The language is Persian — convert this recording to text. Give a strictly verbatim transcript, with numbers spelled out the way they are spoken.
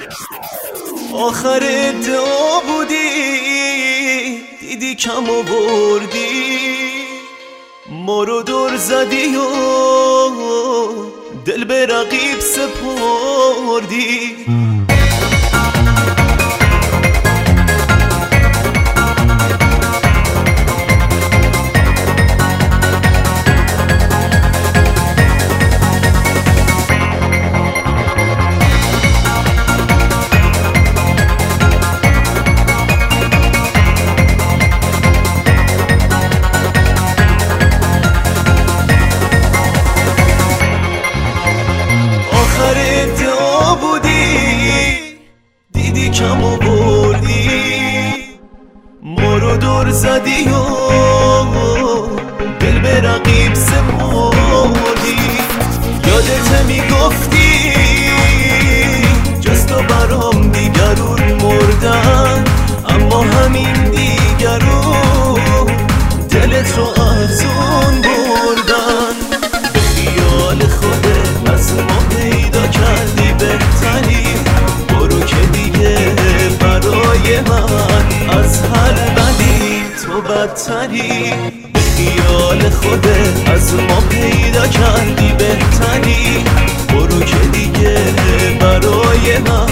آخر ادعا بودی دیدی کم آوردی، ما رو دور زدی و دل به رقیب سپردی. کم آوردی، ما رو دور زدی و دل به رقیب سپردی. یادت میگفتی جز تو برام دیگرون مردن، اما همین دیگرون دلت رو از اون بردن. به خیال خودت از ما پیدا کردی بهتری، برو که دیگه برای من از هر بدی تو بدتری. به خیال خودت از ما پیدا کردی بهتری، برو که دیگه برای من